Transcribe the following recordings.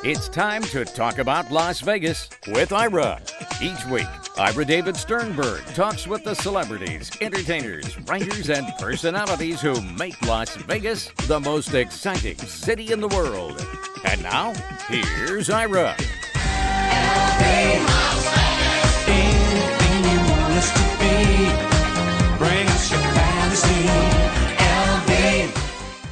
It's time to talk about Las Vegas with Ira. Each week, Ira David Sternberg talks with the celebrities, entertainers, writers, and personalities who make Las Vegas the most exciting city in the world. And now, here's Ira. Anything you want us to be, bring us your fantasy, LV.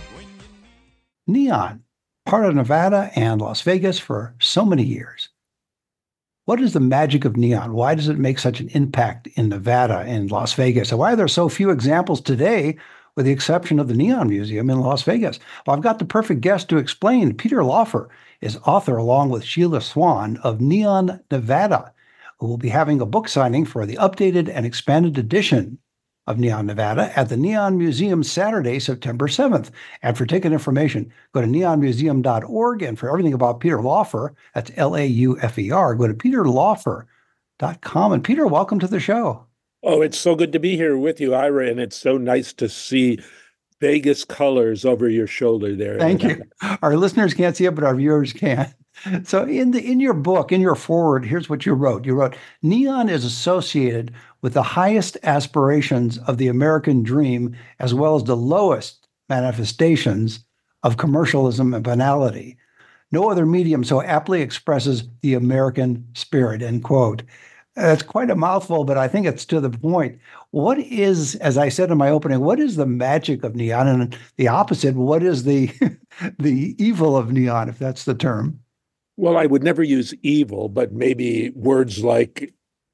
Neon, part of Nevada and Las Vegas for so many years. What is the magic of neon? Why does it make such an impact in Nevada and Las Vegas? And why are there so few examples today, with the exception of the Neon Museum in Las Vegas? Well, I've got the perfect guest to explain. Peter Laufer is author, along with Sheila Swan, of Neon Nevada, who will be having a book signing for the updated and expanded edition of Neon Nevada at the Neon Museum Saturday, September 7th. And for ticket information, go to neonmuseum.org. And for everything about Peter Laufer, that's Laufer, go to peterlaufer.com. And Peter, welcome to the show. Oh, it's so good to be here with you, Ira, and it's so nice to see Vegas colors over your shoulder there. Thank you. Our listeners can't see it, but our viewers can. So in your book, in your foreword, here's what you wrote. You wrote, neon is associated with the highest aspirations of the American dream, as well as the lowest manifestations of commercialism and banality. No other medium so aptly expresses the American spirit, end quote. That's quite a mouthful, but I think it's to the point. What is, as I said in my opening, what is the magic of neon? And the opposite, what is the the evil of neon, if that's the term? Well, I would never use evil, but maybe words like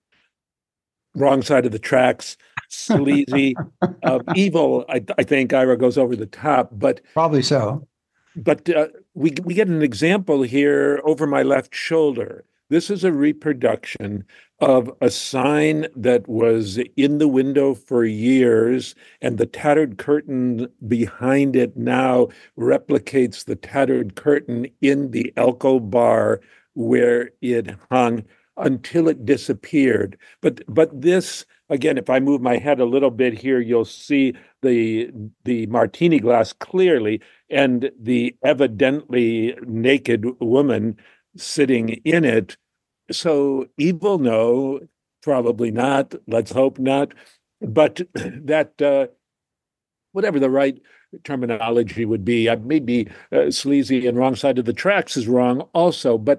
wrong side of the tracks, sleazy. Evil, I think, Ira, goes over the top. But Probably so. But we get an example here over my left shoulder. This is a reproduction of a sign that was in the window for years, and the tattered curtain behind it now replicates the tattered curtain in the Elko bar where it hung until it disappeared. But this, again, if I move my head a little bit here, you'll see the martini glass clearly, and the evidently naked woman sitting in it. So evil, no, probably not. Let's hope not. But that, whatever the right terminology would be, maybe sleazy and wrong side of the tracks is wrong also. But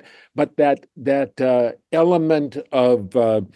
that element of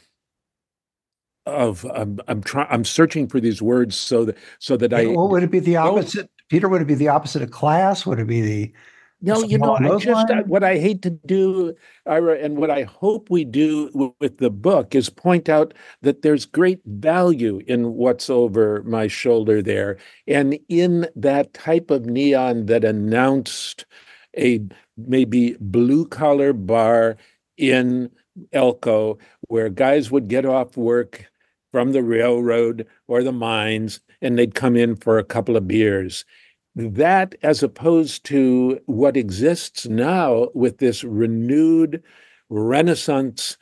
I'm searching for these words so that I. What would it be the opposite, Peter? Would it be the opposite of class? Would it be the No, what I hate to do, Ira, and what I hope we do with the book is point out that there's great value in what's over my shoulder there. And in that type of neon that announced a maybe blue-collar bar in Elko, where guys would get off work from the railroad or the mines, and they'd come in for a couple of beers. That, as opposed to what exists now with this renewed Renaissance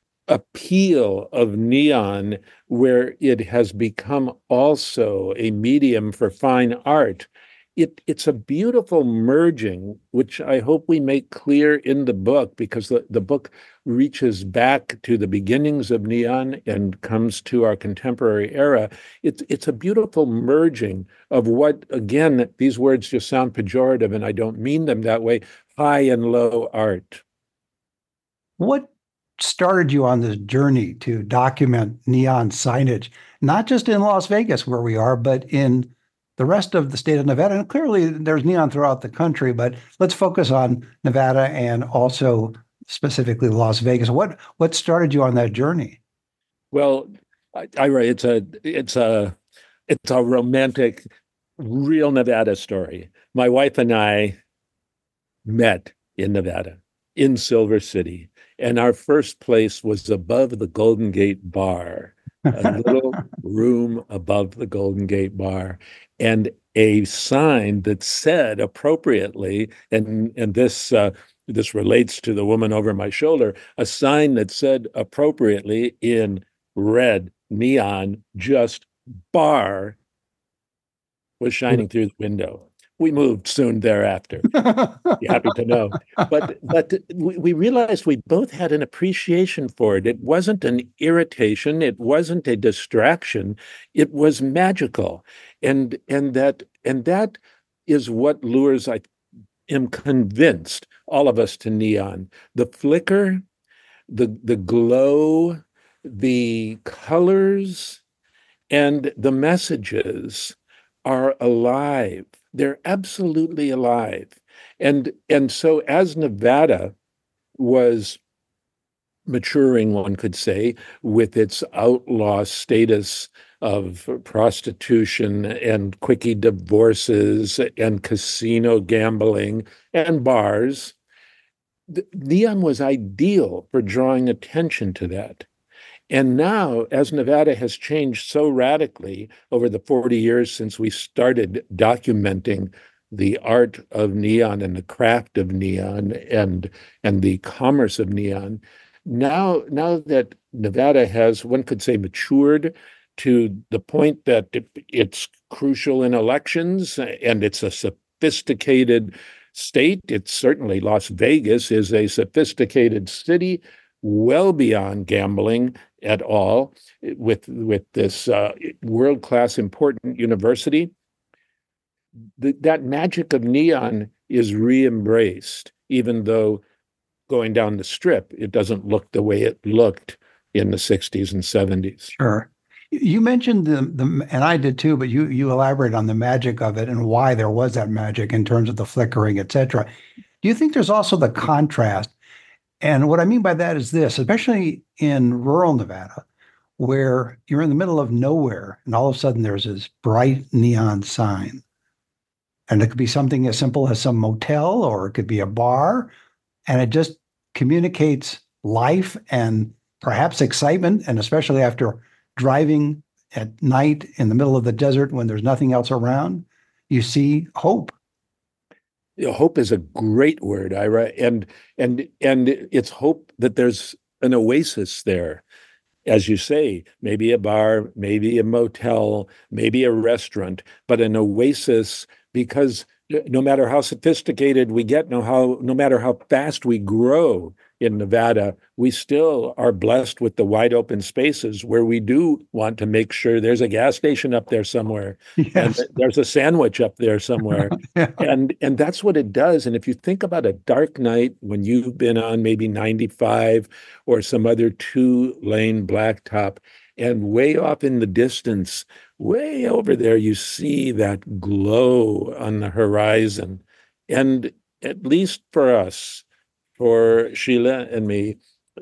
appeal of neon, where it has become also a medium for fine art. It's a beautiful merging, which I hope we make clear in the book, because the book reaches back to the beginnings of neon and comes to our contemporary era. It's a beautiful merging of what, again, these words just sound pejorative, and I don't mean them that way, high and low art. What started you on this journey to document neon signage, not just in Las Vegas, where we are, but in the rest of the state of Nevada? And clearly there's neon throughout the country, but let's focus on Nevada and also specifically Las Vegas. What started you on that journey? Well, Ira, it's a romantic, real Nevada story. My wife and I met in Nevada, in Silver City, and our first place was above the Golden Gate Bar, a little room above the Golden Gate Bar, and a sign that said appropriately, and this relates to the woman over my shoulder, a sign that said appropriately in red neon, just bar, was shining through the window. We moved soon thereafter. Be happy to know. But we realized we both had an appreciation for it. It wasn't an irritation. It wasn't a distraction. It was magical, and that is what lures. I am convinced all of us to neon. The flicker, the glow, the colors, and the messages are alive. They're absolutely alive. And so as Nevada was maturing, one could say, with its outlaw status of prostitution and quickie divorces and casino gambling and bars, neon was ideal for drawing attention to that. And now, as Nevada has changed so radically over the 40 years since we started documenting the art of neon and the craft of neon and the commerce of neon, now that Nevada has, one could say, matured to the point that it's crucial in elections and it's a sophisticated state. It's certainly Las Vegas is a sophisticated city, well beyond gambling at all, with this world-class important university. That magic of neon is re-embraced, even though going down the strip, it doesn't look the way it looked in the 60s and 70s. Sure. You mentioned the and I did too, but you elaborate on the magic of it and why there was that magic in terms of the flickering, et cetera. Do you think there's also the contrast? And what I mean by that is this, especially in rural Nevada, where you're in the middle of nowhere and all of a sudden there's this bright neon sign. And it could be something as simple as some motel, or it could be a bar, and it just communicates life and perhaps excitement, and especially after driving at night in the middle of the desert when there's nothing else around, you see hope. Hope is a great word, Ira, and it's hope that there's an oasis there, as you say, maybe a bar, maybe a motel, maybe a restaurant, but an oasis, because no matter how sophisticated we get, no matter how fast we grow in Nevada, we still are blessed with the wide open spaces where we do want to make sure there's a gas station up there somewhere, Yes. and there's a sandwich up there somewhere. Yeah. And that's what it does. And if you think about a dark night when you've been on maybe 95 or some other 2-lane blacktop, and way off in the distance, way over there, you see that glow on the horizon. And at least for us, for Sheila and me,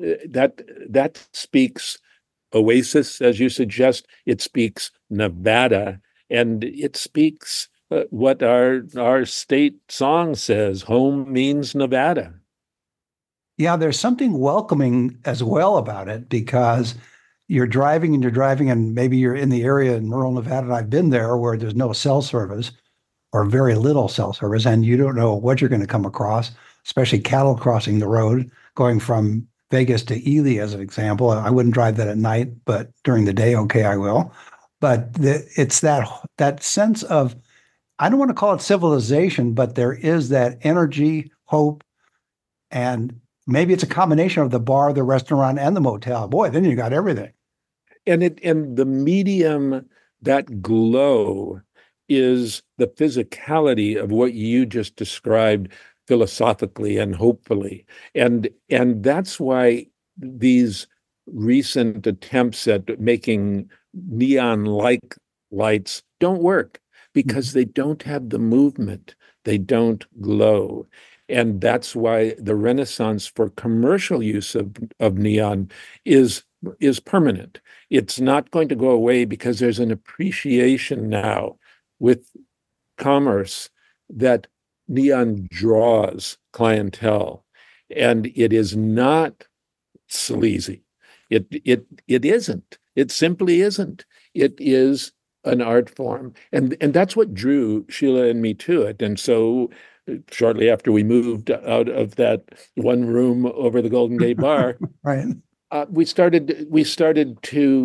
that speaks oasis, as you suggest. It speaks Nevada, and it speaks what our state song says: home means Nevada. Yeah, there's something welcoming as well about it, because you're driving and maybe you're in the area in rural Nevada, and I've been there, where there's no cell service or very little cell service, and you don't know what you're going to come across, especially cattle crossing the road, going from Vegas to Ely, as an example. I wouldn't drive that at night, but during the day, okay, I will. But it's that sense of, I don't want to call it civilization, but there is that energy, hope, and maybe it's a combination of the bar, the restaurant, and the motel. Boy, then you got everything. And the medium, that glow, is the physicality of what you just described philosophically and hopefully. And that's why these recent attempts at making neon-like lights don't work, because they don't have the movement. They don't glow. And that's why the renaissance for commercial use of neon is permanent. It's not going to go away, because there's an appreciation now with commerce that neon draws clientele, and it is not sleazy. It isn't. It simply isn't. It is an art form, and that's what drew Sheila and me to it. And so, shortly after we moved out of that one room over the Golden Gate Bar, Right. we started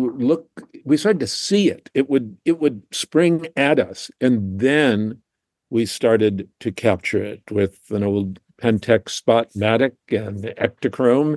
to see it. It would spring at us, and then we started to capture it with an old Pentax Spotmatic and Ektachrome,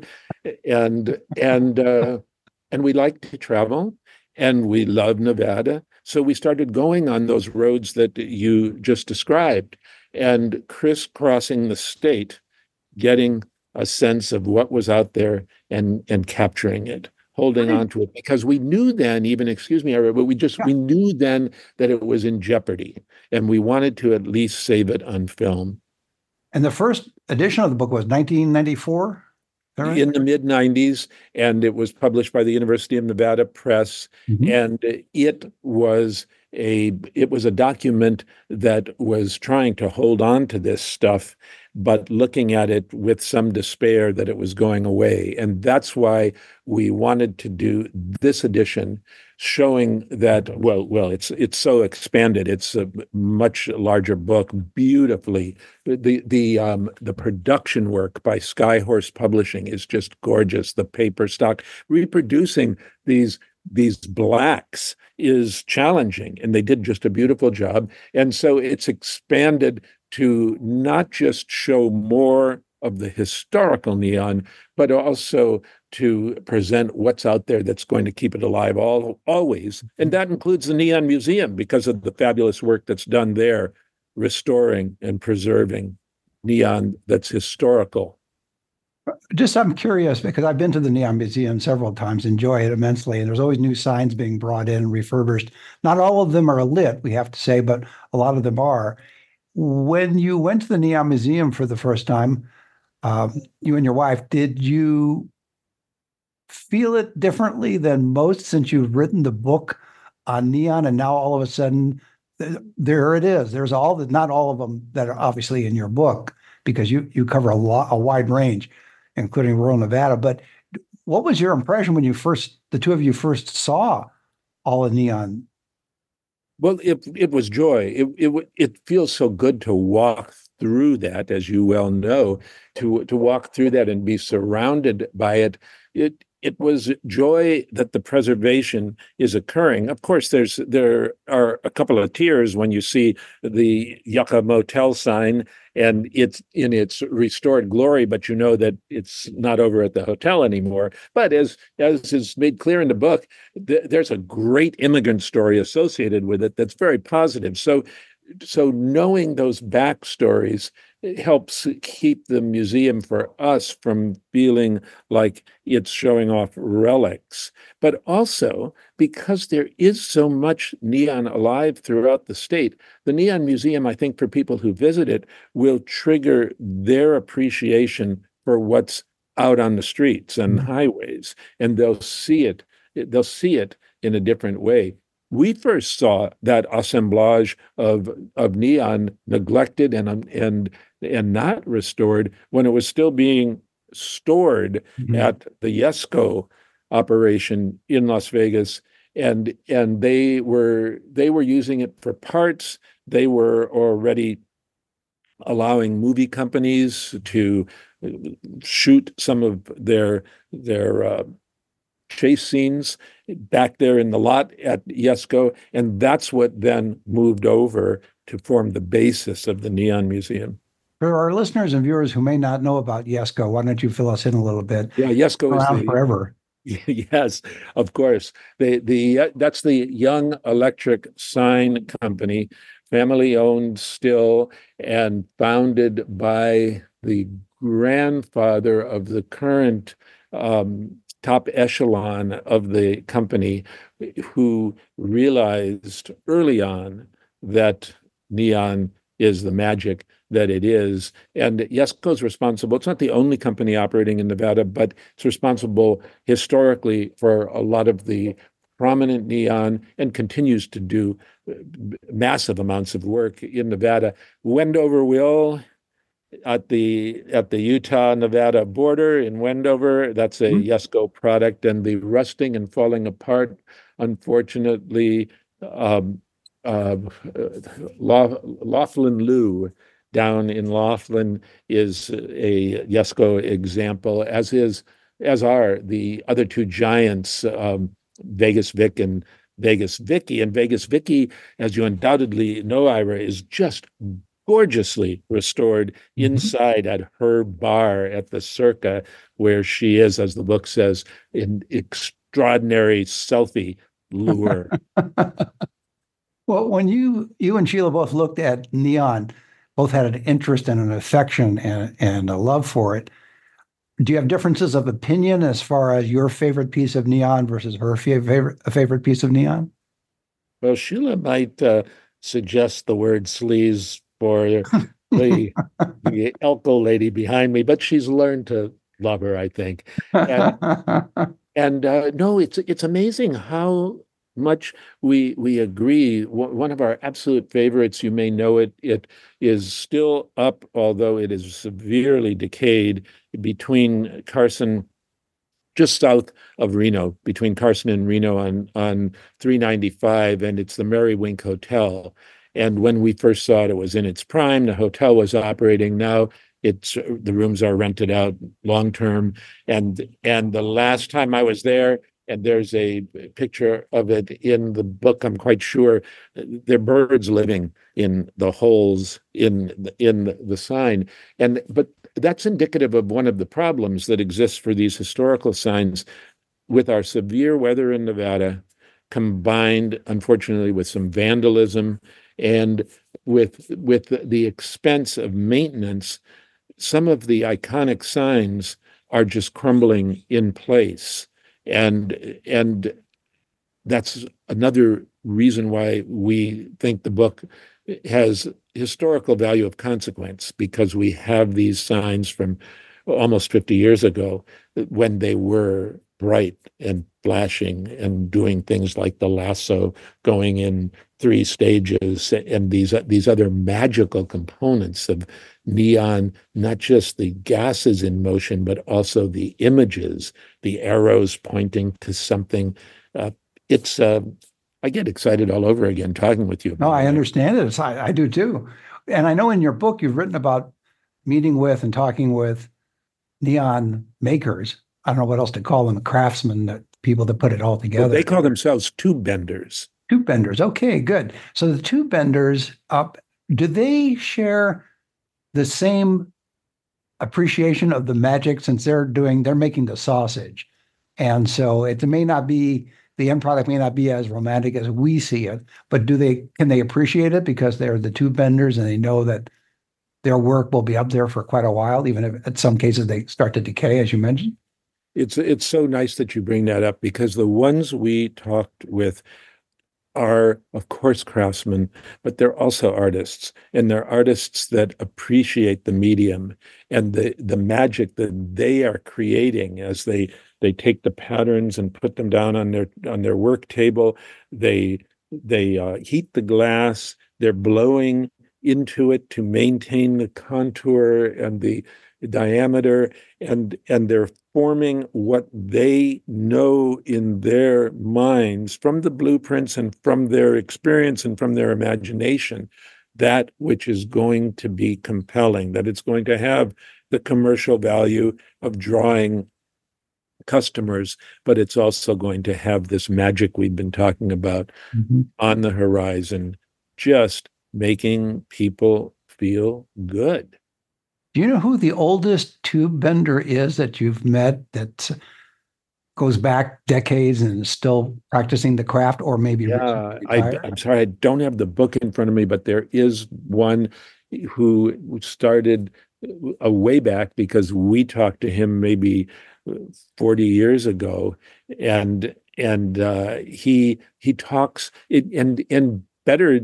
and we like to travel, and we love Nevada. So we started going on those roads that you just described and crisscrossing the state, getting a sense of what was out there and capturing it, holding on to it, because we knew then, even, excuse me, but we knew then that it was in jeopardy, and we wanted to at least save it on film. And the first edition of the book was 1994? Right? In the mid-90s, and it was published by the University of Nevada Press. Mm-hmm. And it was a document that was trying to hold on to this stuff, but looking at it with some despair that it was going away. And that's why we wanted to do this edition, showing that, well, it's so expanded. It's a much larger book, beautifully. The production work by Skyhorse Publishing is just gorgeous. The paper stock, reproducing these blacks is challenging, and they did just a beautiful job. And so it's expanded to not just show more of the historical neon, but also to present what's out there that's going to keep it alive always. And that includes the Neon Museum, because of the fabulous work that's done there, restoring and preserving neon that's historical. Just, I'm curious, because I've been to the Neon Museum several times, enjoy it immensely, and there's always new signs being brought in and refurbished. Not all of them are lit, we have to say, but a lot of them are. When you went to the Neon Museum for the first time, you and your wife, did you feel it differently than most, since you've written the book on neon, and now all of a sudden there it is? There's not all of them that are obviously in your book, because you cover a wide range, including rural Nevada. But what was your impression when the two of you first saw all the neon? Well, it was joy. It feels so good to walk through that, as you well know, to walk through that and be surrounded by it. It was joy that the preservation is occurring. Of course, there are a couple of tears when you see the Yucca Motel sign and it's in its restored glory, but you know that it's not over at the hotel anymore. But as is made clear in the book, there's a great immigrant story associated with it that's very positive. So knowing those backstories helps keep the museum, for us, from feeling like it's showing off relics. But also, because there is so much neon alive throughout the state, the Neon Museum, I think, for people who visit it, will trigger their appreciation for what's out on the streets and highways, and they'll see it in a different way. We first saw that assemblage of neon neglected and not restored when it was still being stored at the Yesco operation in Las Vegas, and they were using it for parts. They were already allowing movie companies to shoot some of their chase scenes back there in the lot at Yesco, and that's what then moved over to form the basis of the Neon Museum. For our listeners and viewers who may not know about Yesco, why don't you fill us in a little bit? Yeah, Yesco is around forever. Yes, of course. That's the Young Electric Sign Company, family owned still, and founded by the grandfather of the current top echelon of the company, who realized early on that neon is the magic that it is. And Yesco is responsible. It's not the only company operating in Nevada, but it's responsible historically for a lot of the prominent neon, and continues to do massive amounts of work in Nevada. Wendover will, at the Utah-Nevada border in Wendover, that's a Yesco product. And the rusting and falling apart, unfortunately, Laughlin Lou down in Laughlin is a Yesco example, as are the other two giants, Vegas Vic and Vegas Vicky. And Vegas Vicky, as you undoubtedly know, Ira, is just gorgeously restored inside at her bar at the Circa, where she is, as the book says, in extraordinary selfie lure. Well, when you and Sheila both looked at Neon, both had an interest and an affection and a love for it. Do you have differences of opinion as far as your favorite piece of Neon versus her favorite piece of Neon? Well, Sheila might suggest the word sleaze for the Elko lady behind me, but she's learned to love her, I think. And no, it's amazing how much we agree. One of our absolute favorites, you may know it, it is still up, although it is severely decayed, between Carson, just south of Reno, between Carson and Reno on 395, and it's the Merriwink Hotel. And when we first saw it, it was in its prime. The hotel was operating. Now the rooms are rented out long term. And the last time I was there, and there's a picture of it in the book, I'm quite sure, there are birds living in the holes in the sign. But that's indicative of one of the problems that exists for these historical signs with our severe weather in Nevada, combined, unfortunately, with some vandalism and with the expense of maintenance. Some of the iconic signs are just crumbling in place. And that's another reason why we think the book has historical value of consequence, because we have these signs from almost 50 years ago when they were bright and flashing and doing things like the lasso going in 3 stages and these other magical components of neon, not just the gases in motion, but also the images, the arrows pointing to something. I get excited all over again talking with you. No, I understand it. I do too. And I know in your book, you've written about meeting with and talking with neon makers. I don't know what else to call them, craftsmen, the people that put it all together. Well, they call themselves tube benders. Tube benders. Okay, good. So the tube benders, do they share the same appreciation of the magic, since they're making the sausage? And so it may not be, the end product may not be as romantic as we see it, but can they appreciate it because they're the tube benders and they know that their work will be up there for quite a while, even if in some cases they start to decay, as you mentioned? It's so nice that you bring that up, because the ones we talked with are, of course, craftsmen, but they're also artists, and they're artists that appreciate the medium and the magic that they are creating as they take the patterns and put them down on their work table. They heat the glass. They're blowing into it to maintain the contour and the diameter, and they're forming what they know in their minds from the blueprints and from their experience and from their imagination, that which is going to be compelling, that it's going to have the commercial value of drawing customers, but it's also going to have this magic we've been talking about on the horizon, just making people feel good. Do you know who the oldest tube bender is that you've met that goes back decades and is still practicing the craft, or maybe? Yeah, I'm sorry, I don't have the book in front of me, but there is one who started way back, because we talked to him maybe 40 years ago, and he talks and better,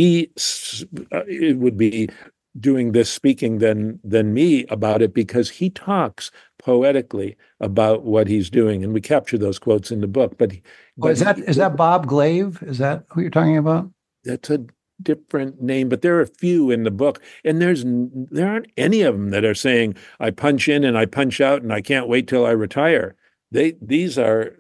it would be doing this speaking than me about it, because he talks poetically about what he's doing, and we capture those quotes in the book. But is that Bob Glaive? Is that who you're talking about? That's a different name, but there are a few in the book, and there aren't any of them that are saying I punch in and I punch out and I can't wait till I retire. These are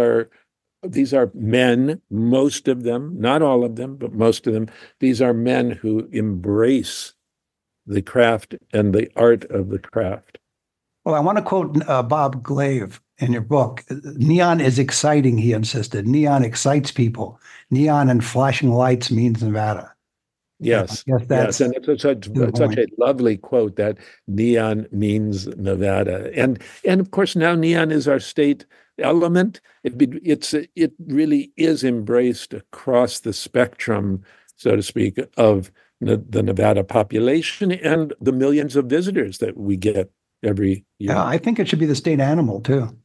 men, most of them, not all of them, but most of them. These are men who embrace the craft and the art of the craft. Well, I want to quote Bob Glaive in your book. Neon is exciting, he insisted. Neon excites people. Neon and flashing lights means Nevada. Yes, Yes, yes, that's and it's such a lovely quote that neon means Nevada, and of course now neon is our state element. It really is embraced across the spectrum, so to speak, of the Nevada population and the millions of visitors that we get every year. Yeah, I think it should be the state animal too.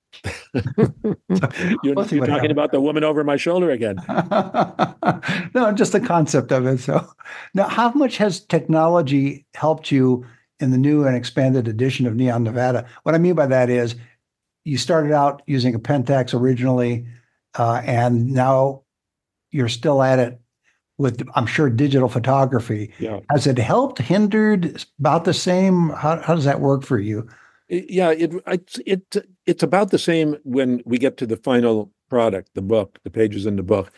You're talking about the woman over my shoulder again. No, just the concept of it. So now, how much has technology helped you in the new and expanded edition of Neon Nevada? What I mean by that is you started out using a Pentax originally, and now you're still at it with, I'm sure, digital photography. Yeah. Has it helped, hindered, about the same? How does that work for you? Yeah, it's about the same when we get to the final product, the book, the pages in the book.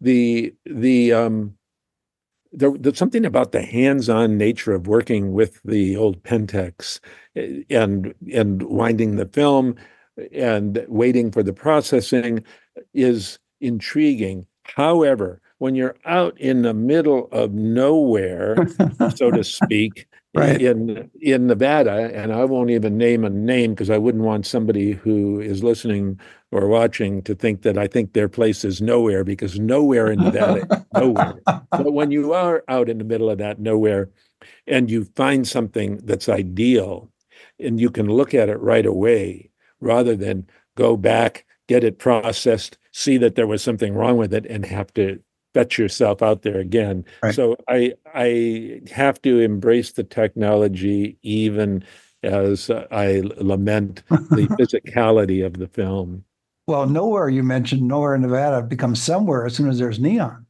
There's something about the hands-on nature of working with the old Pentax and winding the film and waiting for the processing is intriguing. However, when you're out in the middle of nowhere, so to speak, Right. in Nevada, and I won't even name a name because I wouldn't want somebody who is listening or watching to think that I think their place is nowhere, because nowhere in Nevada is nowhere. But when you are out in the middle of that nowhere and you find something that's ideal and you can look at it right away rather than go back, get it processed, see that there was something wrong with it, and have to fetch yourself out there again. Right. So I have to embrace the technology, even as I lament the physicality of the film. Well, nowhere, you mentioned nowhere in Nevada becomes somewhere as soon as there's neon.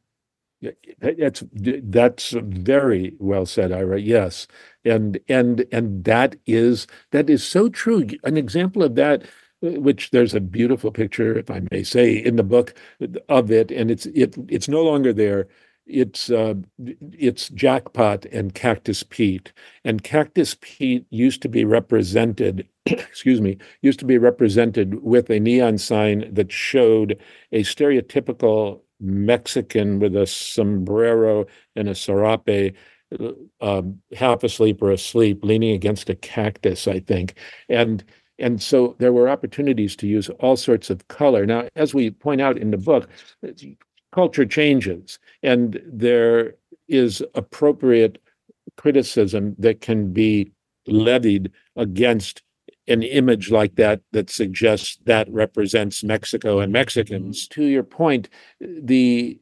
That's very well said, Ira. Yes, and that is so true. An example of that, which there's a beautiful picture, if I may say, in the book of it, and it's no longer there. It's Jackpot and Cactus Pete, and Cactus Pete used to be represented, excuse me, used to be represented with a neon sign that showed a stereotypical Mexican with a sombrero and a serape, half asleep or asleep, leaning against a cactus, I think, and so there were opportunities to use all sorts of color. Now, as we point out in the book, culture changes, and there is appropriate criticism that can be levied against an image like that suggests that represents Mexico and Mexicans. To your point, the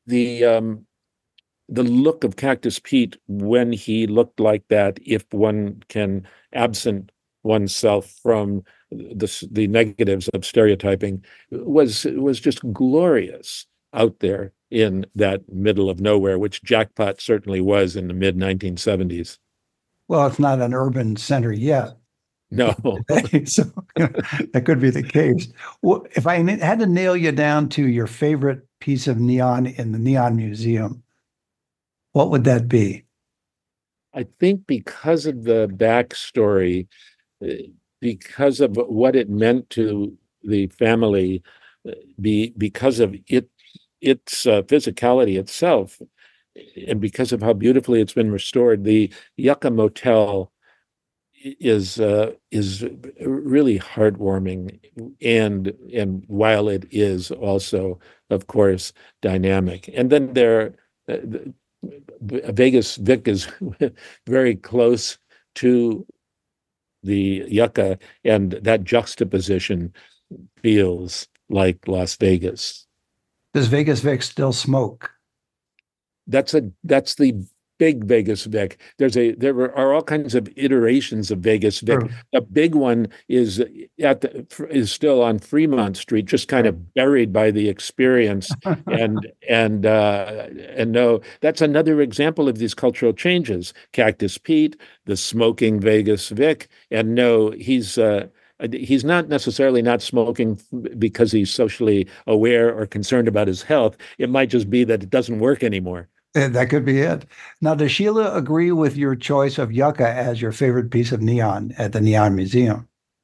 look of Cactus Pete when he looked like that, if one can absent oneself from the negatives of stereotyping, was just glorious out there in that middle of nowhere, which Jackpot certainly was in the mid 1970s. Well, it's not an urban center yet. No. So that could be the case. Well, if I had to nail you down to your favorite piece of neon in the Neon Museum, what would that be? I think because of the backstory, because of what it meant to the family, because of its physicality itself, and because of how beautifully it's been restored, the Yucca Motel is really heartwarming, and while it is also, of course, dynamic. And then Vegas Vic is very close to the Yucca, and that juxtaposition feels like Las Vegas. Does Vegas Vic still smoke? That's the big Vegas Vic. There are all kinds of iterations of Vegas Vic. Sure. A big one is still on Fremont Street, just kind of buried by the experience. and no, that's another example of these cultural changes. Cactus Pete, the smoking Vegas Vic, and no, he's not necessarily not smoking because he's socially aware or concerned about his health. It might just be that it doesn't work anymore. That could be it. Now, does Sheila agree with your choice of Yucca as your favorite piece of neon at the Neon Museum?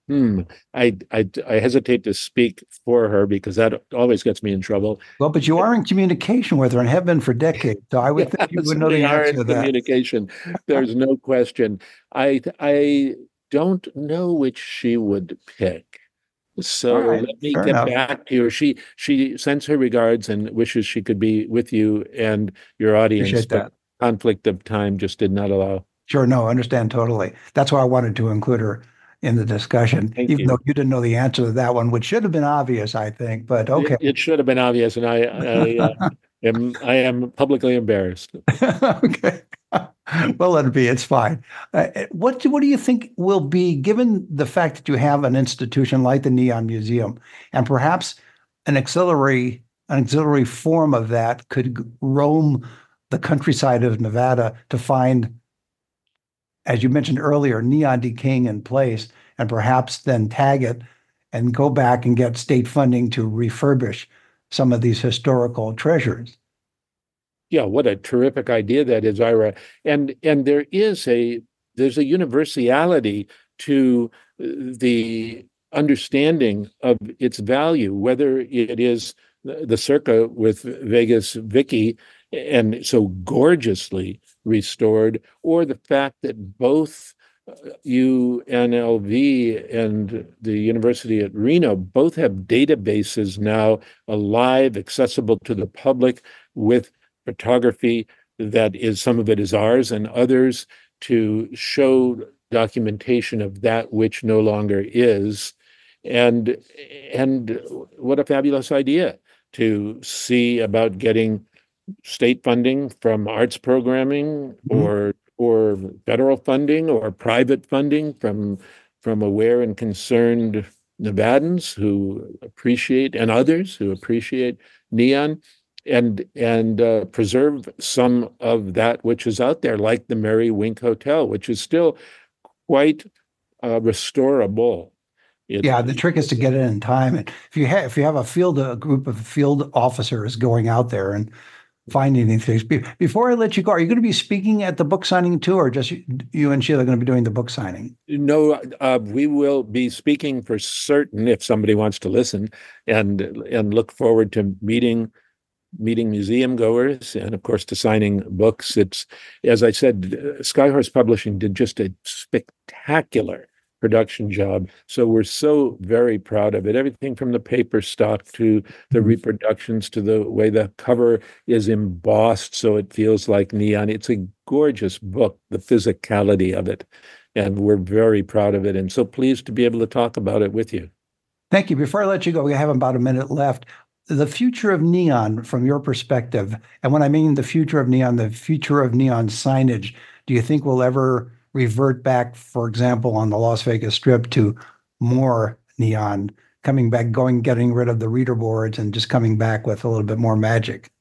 I hesitate to speak for her because that always gets me in trouble. Well, but you are in communication with her and have been for decades. So I would think you would know the answer to that. Communication. There's no question. I don't know which she would pick. So let me get back to her. She sends her regards and wishes she could be with you and your audience, but conflict of time just did not allow. Sure, no, I understand totally. That's why I wanted to include her in the discussion, even though you didn't know the answer to that one, which should have been obvious, I think. But okay, it should have been obvious, and I am publicly embarrassed. Okay, well, let it be. It's fine. What do you think will be, given the fact that you have an institution like the Neon Museum, and perhaps an auxiliary form of that could roam the countryside of Nevada to find, as you mentioned earlier, neon decaying in place, and perhaps then tag it and go back and get state funding to refurbish some of these historical treasures? Yeah, what a terrific idea that is, Ira. And there's a universality to the understanding of its value, whether it is the Circa with Vegas Vicky and so gorgeously restored, or the fact that both UNLV and the University at Reno both have databases now alive, accessible to the public, with photography that is, some of it is ours and others, to show documentation of that which no longer is. And what a fabulous idea to see about getting state funding from arts programming, or federal funding, or private funding from aware and concerned Nevadans who appreciate, and others who appreciate neon, and preserve some of that which is out there, like the Mary Wink Hotel, which is still quite restorable. The trick is to get it in time. And if you have a group of field officers going out there and finding these things. Before I let you go, are you going to be speaking at the book signing too, or just you and Sheila are going to be doing the book signing? No, we will be speaking for certain if somebody wants to listen, and look forward to meeting museum goers, and of course to signing books. It's, as I said, Skyhorse Publishing did just a spectacular production job. So we're so very proud of it. Everything from the paper stock to the reproductions to the way the cover is embossed so it feels like neon. It's a gorgeous book, the physicality of it. And we're very proud of it. And so pleased to be able to talk about it with you. Thank you. Before I let you go, we have about a minute left. The future of neon from your perspective, and when I mean the future of neon signage, do you think we'll ever revert back, for example, on the Las Vegas Strip to more neon, coming back, getting rid of the reader boards and just coming back with a little bit more magic?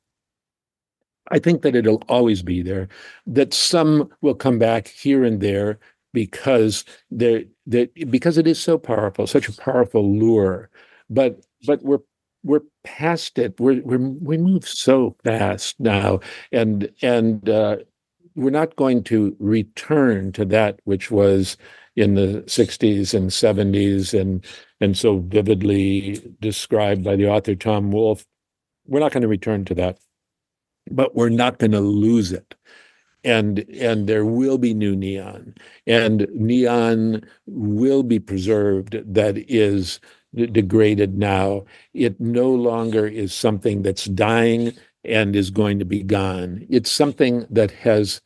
I think that it'll always be there, that some will come back here and there because because it is so powerful, such a powerful lure. But we're past it. We move so fast now, and we're not going to return to that which was in the 60s and 70s and so vividly described by the author Tom Wolfe. We're not going to return to that, but we're not going to lose it. And there will be new neon, and neon will be preserved that is degraded now. It no longer is something that's dying and is going to be gone. It's something that has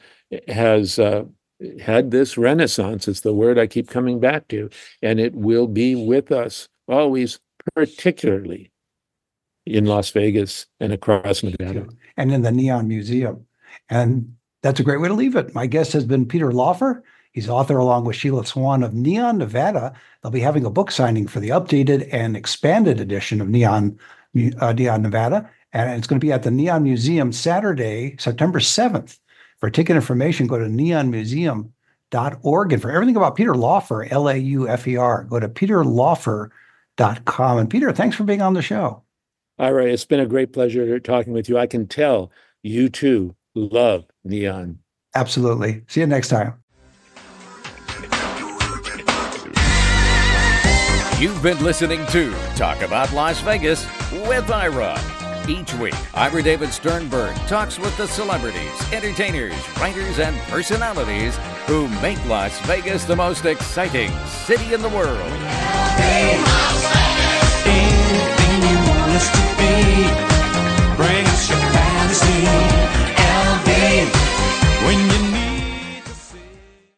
had this renaissance. It's the word I keep coming back to, and it will be with us always, particularly in Las Vegas and across Nevada. And in the Neon Museum. And that's a great way to leave it. My guest has been Peter Laufer. He's author, along with Sheila Swan, of Neon Nevada. They'll be having a book signing for the updated and expanded edition of Neon Nevada. And it's going to be at the Neon Museum Saturday, September 7th. For ticket information, go to neonmuseum.org. And for everything about Peter Laufer, Laufer, go to peterlaufer.com. And Peter, thanks for being on the show. Ira, it's been a great pleasure talking with you. I can tell you too love neon. Absolutely. See you next time. You've been listening to Talk About Las Vegas with Ira. Each week, Ira David Sternberg talks with the celebrities, entertainers, writers, and personalities who make Las Vegas the most exciting city in the world.